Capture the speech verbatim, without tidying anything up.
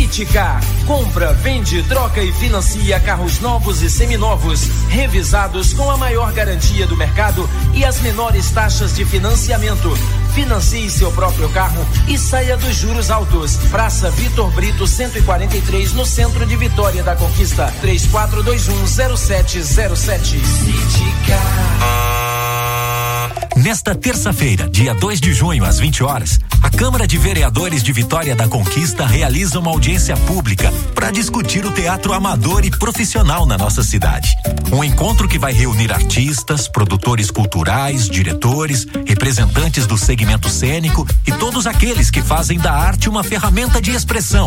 Citicar. Compra, vende, troca e financia carros novos e seminovos, revisados com a maior garantia do mercado e as menores taxas de financiamento. Financie seu próprio carro e saia dos juros altos. Praça Vitor Brito cento e quarenta e três, no centro de Vitória da Conquista. três quatro dois um zero sete zero sete. Citicar. Nesta terça-feira, dia dois de junho, às vinte horas, a Câmara de Vereadores de Vitória da Conquista realiza uma audiência pública para discutir o teatro amador e profissional na nossa cidade. Um encontro que vai reunir artistas, produtores culturais, diretores, representantes do segmento cênico e todos aqueles que fazem da arte uma ferramenta de expressão.